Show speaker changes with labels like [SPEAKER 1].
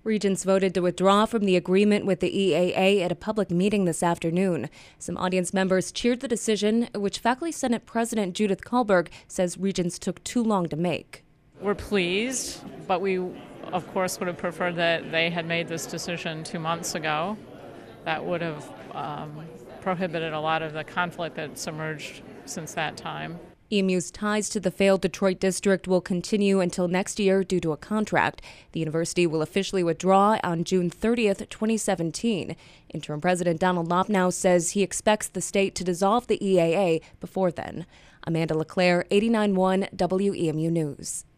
[SPEAKER 1] Regents voted to withdraw from the agreement with the EAA at a public meeting this afternoon. Some audience members cheered the decision, which Faculty Senate President Judith Kahlberg says Regents took too long to make.
[SPEAKER 2] We're pleased, but we, of course, would have preferred that they had made this decision 2 months ago. That would have prohibited a lot of the conflict that's emerged since that time.
[SPEAKER 1] EMU's ties to the failed Detroit district will continue until next year due to a contract. The university will officially withdraw on June 30th, 2017. Interim President Donald Lopnow says he expects the state to dissolve the EAA before then. Amanda LeClaire, 89.1 WEMU News.